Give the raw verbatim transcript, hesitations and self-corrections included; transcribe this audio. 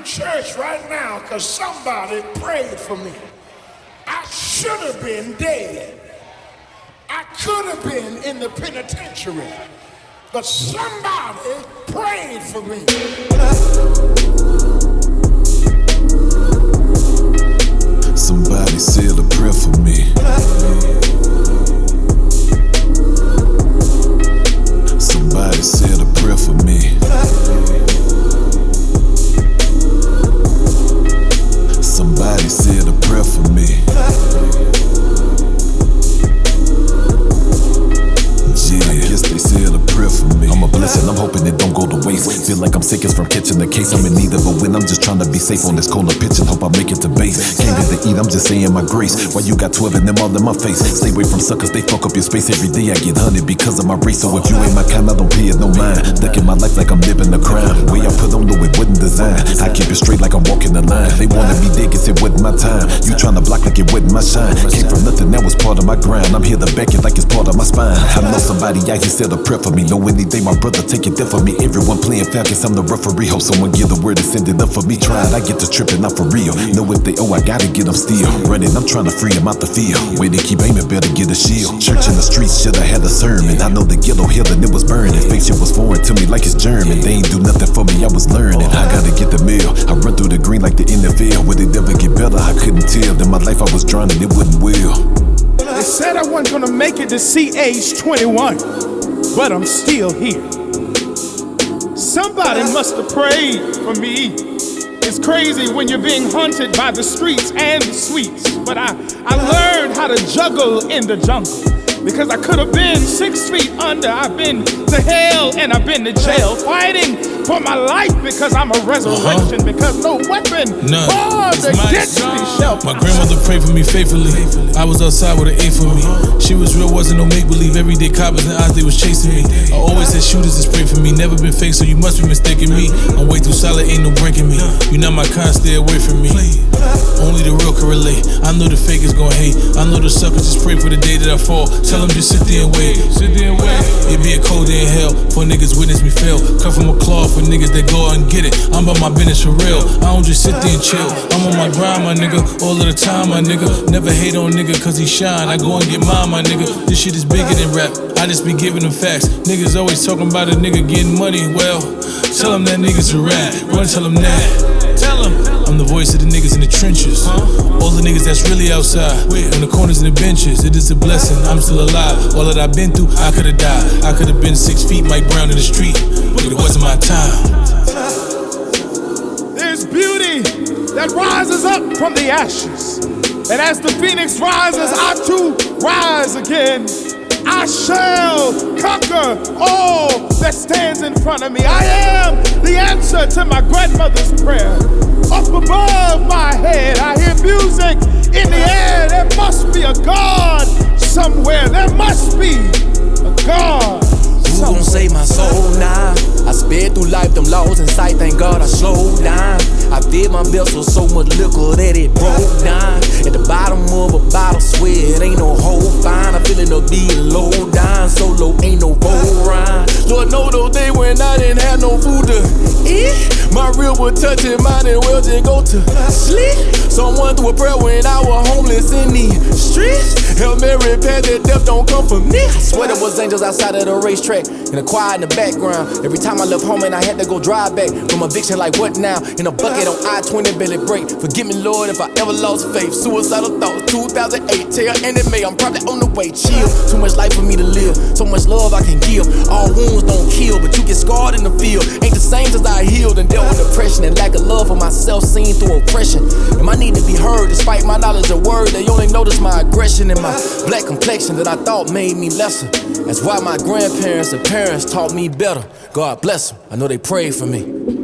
church right now because somebody prayed for me. I should have been dead. I could have been in the penitentiary, but somebody prayed for me. Somebody said a prayer for me. Somebody said a prayer for me. Somebody said a prayer for me. Yeah, I guess they said a prayer for me. I'm a blessing, I'm hoping it don't go to waste. Feel like I'm sick as from catching the case. I'm in need of a win, I'm just trying to be safe on this corner pitch and hope I make it to base. Can't get to eat, I'm just saying my grace. Why you got twelve and them all in my face? Stay away from suckers, they fuck up your space. Every day I get hunted because of my race. So if you ain't my kind, I don't pay it no mind. Look at my life like I'm living a crime. Way I put on though it wasn't designed. I keep it straight like I'm walking the line. They wanted me dead, guess it wasn't my time. You trying to block like it wasn't my shine. Came from nothing, that was part of my grind. I'm here to back it like it's part of my spine. I know somebody out here said a prayer for me. Know any day my brother take it there for me. Everyone playing Falcons, I'm the referee. Hope someone give the word and send it up for me. Tried, I get to tripping, not for real. Know if they owe, I gotta get them still. Running, I'm trying to free them out the field. Way they keep aiming, better get a shield. Church in the streets, should I had a sermon. I know the yellow hill and it was burning. Fake shit was foreign to me like it's German. They ain't do nothing for me, I was learning. I gotta get the mail. I run through the green like the N F L. Would it ever get better? I couldn't tell. In my life I was drowning, it wouldn't will. They said I wasn't gonna make it to see age twenty-one, but I'm still here. Somebody must have prayed for me. It's crazy when you're being hunted by the streets and the sweets, but I, I learned how to juggle in the jungle. Because I could have been six feet under. I've been to hell and I've been to jail, fighting for my life because I'm a resurrection. Uh-huh. Because no weapon formed against me shall prosper. My grandmother prayed for me faithfully. I was outside with an A for me. She was real, wasn't no make believe. Everyday coppers and eyes, they was chasing me. I always had shooters that spray for me. Never been fake, so you must be mistaken me. I'm way too solid, ain't no breaking me. You not my kind, stay away from me. Only the real can relate. I know the fake is gon' hate. I know the suckers just pray for the day that I fall. Tell them just sit there and wait. Sit there and wait. It be a cold day in hell for niggas witness me fail. Cut from a claw for niggas that go out and get it. I'm about my business for real. I don't just sit there and chill. I'm on my grind, my nigga, all of the time, my nigga. Never hate on nigga cause he shine. I go and get mine, my nigga. This shit is bigger than rap. I just be giving them facts. Niggas always talking about a nigga getting money. Well, tell them that nigga's a rat. Run, tell them that. Tell them I'm the voice of the niggas in the trenches. All the niggas that's really outside, on the corners and the benches. It is a blessing, I'm still alive. All that I've been through, I could've died. I could've been six feet, Mike Brown in the street, but it wasn't my time. There's beauty that rises up from the ashes. And as the phoenix rises, I too rise again. I shall conquer all that stands in front of me. I am the answer to my grandmother's prayer. Up above my head, I hear music in the air. There must be a God somewhere. There must be a God somewhere. Who gon' save my soul now? I sped through life, them laws in sight, thank God I slowed down. I filled my vessel so much liquor that it broke down. At the bottom of a bottle, swear it ain't no hole fine. I'm feeling up being low down, so low ain't no bowl rhyme. Lord know those days when I didn't have no food to eat. My real was touching mine and well just go to sleep. Someone threw a prayer when I was homeless in the streets. Hail Mary, past that death don't come for me. I swear there was angels outside of the racetrack, in the choir in the background. Every time I left home and I had to go drive back from eviction, like what now? In a bucket on I twenty, belly break. Forgive me, Lord, if I ever lost faith. Suicidal thoughts, two thousand eight, tell enemy I'm probably on the way. Chill, too much life for me to live, so much love I can give. All wounds don't kill, but you get scarred in the field. Ain't the same as I healed and dealt with depression and lack of love for myself seen through oppression. And my need to be heard, despite my knowledge of word. They only notice my aggression and my black complexion that I thought made me lesser. That's why my grandparents and parents taught me better. God bless them, I know they prayed for me.